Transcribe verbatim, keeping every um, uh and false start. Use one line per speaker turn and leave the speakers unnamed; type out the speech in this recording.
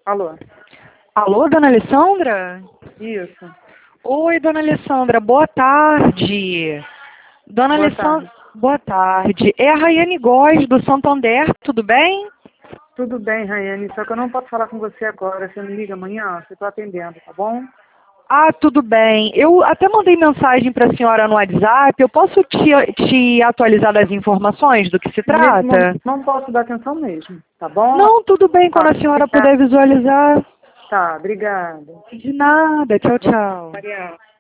Alô?
Alô, dona Alessandra?
Isso.
Oi, dona Alessandra, boa tarde. Dona
Boa
Alessandra,
tarde.
boa tarde. É a Raiane Góes, do Santander, tudo bem?
Tudo bem, Raiane, só que eu não posso falar com você agora. Você me liga amanhã, você está atendendo, tá bom?
Ah, tudo bem. Eu até mandei mensagem para a senhora no WhatsApp. Eu posso te, te atualizar das informações do que se
Nesse momento,
trata?
não posso dar atenção mesmo, tá bom?
Não, tudo bem, quando
Tá,
a senhora
obrigada.
puder visualizar.
Tá, obrigada.
De nada, tchau, tchau.
Maria.